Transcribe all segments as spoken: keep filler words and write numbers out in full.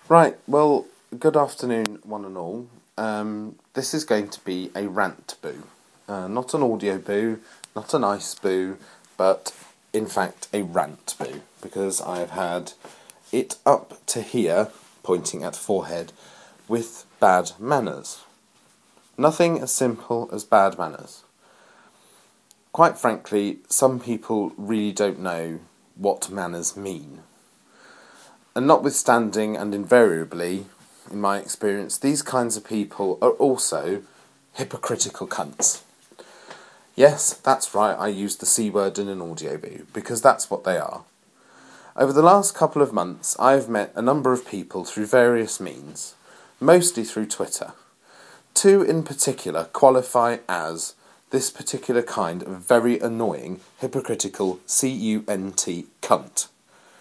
Right, well, good afternoon, one and all. Um, this is going to be a rant boo. Uh, not an audio boo, not a nice boo, but in fact a rant boo, because I've had it up to here, pointing at forehead, with bad manners. Nothing as simple as bad manners. Quite frankly, some people really don't know what manners mean. And notwithstanding, and invariably, in my experience, these kinds of people are also hypocritical cunts. Yes, that's right, I used the C word in an audio boo, because that's what they are. Over the last couple of months, I have met a number of people through various means, mostly through Twitter. Two in particular qualify as this particular kind of very annoying, hypocritical C U N T cunt.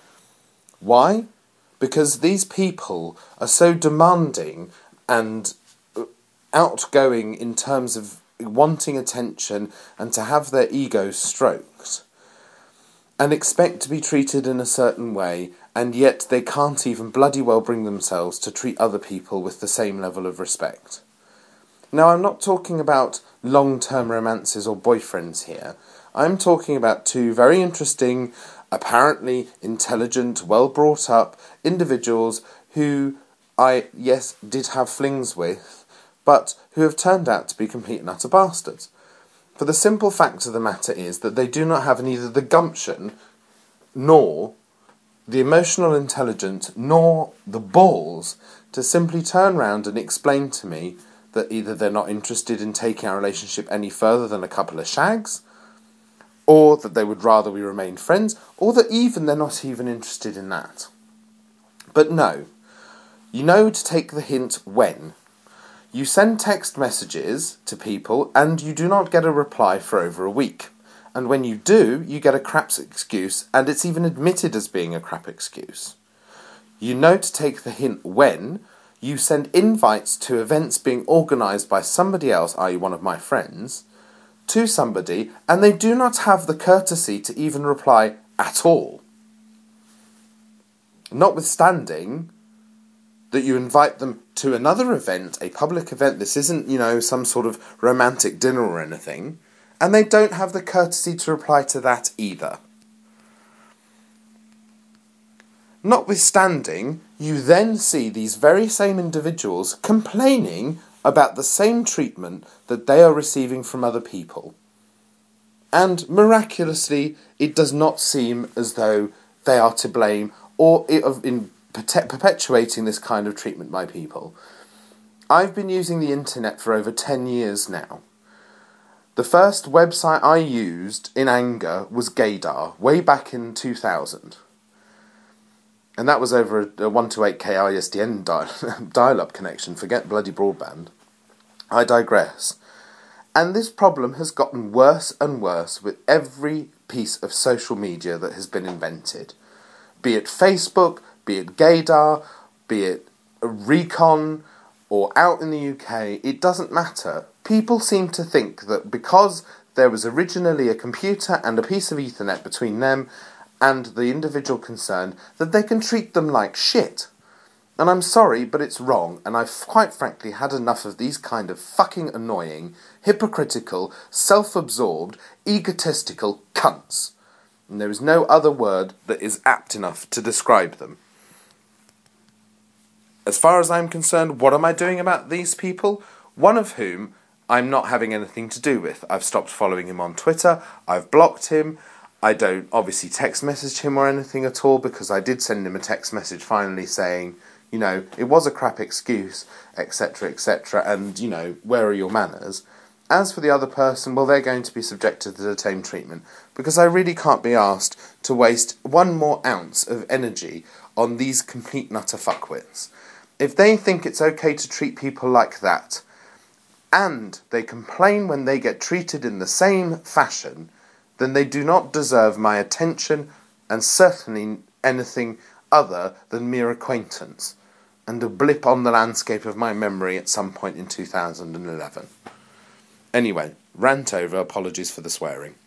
Why? Because these people are so demanding and outgoing in terms of wanting attention and to have their egos stroked, and expect to be treated in a certain way, and yet they can't even bloody well bring themselves to treat other people with the same level of respect. Now, I'm not talking about long-term romances or boyfriends here. I'm talking about two very interesting, apparently intelligent, well-brought-up individuals who I, yes, did have flings with, but who have turned out to be complete and utter bastards. For the simple fact of the matter is that they do not have neither the gumption, nor the emotional intelligence, nor the balls to simply turn round and explain to me that either they're not interested in taking our relationship any further than a couple of shags, or that they would rather we remain friends, or that even they're not even interested in that. But no, you know to take the hint when. You send text messages to people and you do not get a reply for over a week. And when you do, you get a crap excuse, and it's even admitted as being a crap excuse. You know to take the hint when you send invites to events being organised by somebody else, that is one of my friends, to somebody, and they do not have the courtesy to even reply at all. Notwithstanding that you invite them to another event, a public event, this isn't, you know, some sort of romantic dinner or anything, and they don't have the courtesy to reply to that either. Notwithstanding, you then see these very same individuals complaining about the same treatment that they are receiving from other people. And miraculously, it does not seem as though they are to blame or in perpetuating this kind of treatment by people. I've been using the internet for over ten years now. The first website I used in anger was Gaydar, way back in two thousand. And that was over a one to eight K I S D N dial- dial-up connection, forget bloody broadband. I digress. And this problem has gotten worse and worse with every piece of social media that has been invented. Be it Facebook, be it Gaydar, be it Recon, or out in the U K, it doesn't matter. People seem to think that because there was originally a computer and a piece of Ethernet between them and the individual concerned, that they can treat them like shit. And I'm sorry, but it's wrong, and I've quite frankly had enough of these kind of fucking annoying, hypocritical, self-absorbed, egotistical cunts. And there is no other word that is apt enough to describe them. As far as I'm concerned, what am I doing about these people? One of whom I'm not having anything to do with. I've stopped following him on Twitter, I've blocked him, I don't obviously text message him or anything at all, because I did send him a text message finally saying, you know, it was a crap excuse, et cetera, et cetera, and, you know, where are your manners? As for the other person, well, they're going to be subjected to the same treatment, because I really can't be asked to waste one more ounce of energy on these complete nutter fuckwits. If they think it's okay to treat people like that, and they complain when they get treated in the same fashion, then they do not deserve my attention, and certainly anything other than mere acquaintance, and a blip on the landscape of my memory at some point in two thousand eleven. Anyway, rant over, apologies for the swearing.